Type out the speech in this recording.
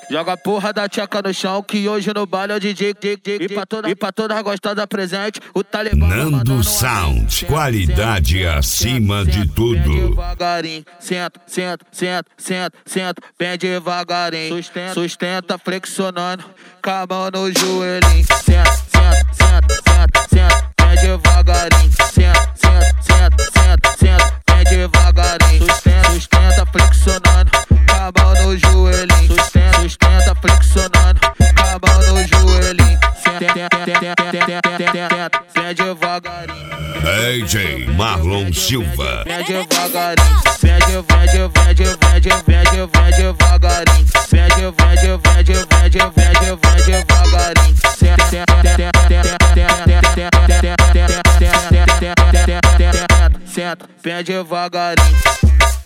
Joga a porra da tcheca no chão, que hoje no baile é o DJ. E pra todas gostosas presente, o Talibã. Nando Sound, qualidade acima de tudo. Bem devagarinho, senta, senta, senta, senta, senta. Bem devagarinho, sustenta flexionando, com a mão no joelhinho. Senta, senta, senta, senta, senta. Bem devagarinho, senta, senta, senta, senta, senta. Bem devagarinho, sustenta flexionando, com a mão no joelhinho. Sustenta flexionando, com a mão no joelhinho. Vem devagarinho. DJ Marlon Silva. Vem devagarinho. Vem devagarinho. Vem devagarinho. Senta, vem devagarinho.